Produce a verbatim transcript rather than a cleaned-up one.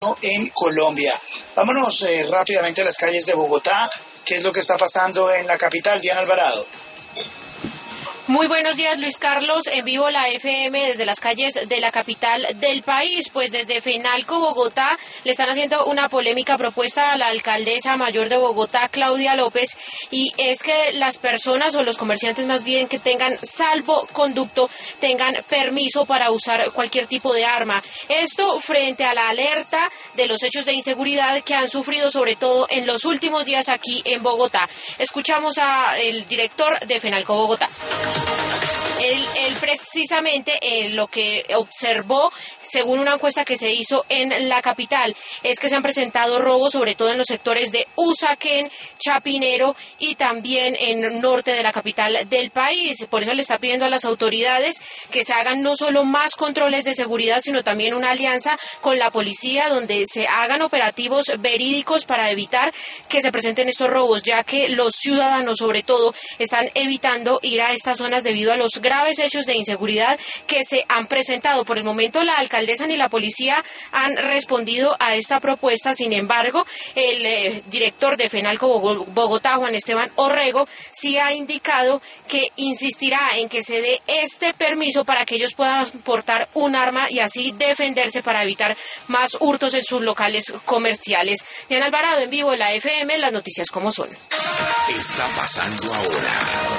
en Colombia. Vámonos eh, rápidamente a las calles de Bogotá. ¿Qué es lo que está pasando en la capital? Diana Alvarado. Muy buenos días, Luis Carlos. En vivo la F M desde las calles de la capital del país. Pues desde Fenalco, Bogotá, le están haciendo una polémica propuesta a la alcaldesa mayor de Bogotá, Claudia López, y es que las personas o los comerciantes más bien que tengan salvoconducto tengan permiso para usar cualquier tipo de arma. Esto frente a la alerta de los hechos de inseguridad que han sufrido sobre todo en los últimos días aquí en Bogotá. Escuchamos al director de Fenalco, Bogotá. Él, él precisamente eh, lo que observó, según una encuesta que se hizo en la capital, es que se han presentado robos, sobre todo en los sectores de Usaquén, Chapinero y también en norte de la capital del país. Por eso le está pidiendo a las autoridades que se hagan no solo más controles de seguridad, sino también una alianza con la policía donde se hagan operativos verídicos para evitar que se presenten estos robos, ya que los ciudadanos, sobre todo, están evitando ir a estas zonas debido a los graves hechos de inseguridad que se han presentado. Por el momento, la alcaldesa ni la policía han respondido a esta propuesta. Sin embargo, el eh, director de Fenalco Bogotá, Juan Esteban Orrego, sí ha indicado que insistirá en que se dé este permiso para que ellos puedan portar un arma y así defenderse para evitar más hurtos en sus locales comerciales. Diana Alvarado, en vivo en la F M, las noticias como son. Está pasando ahora.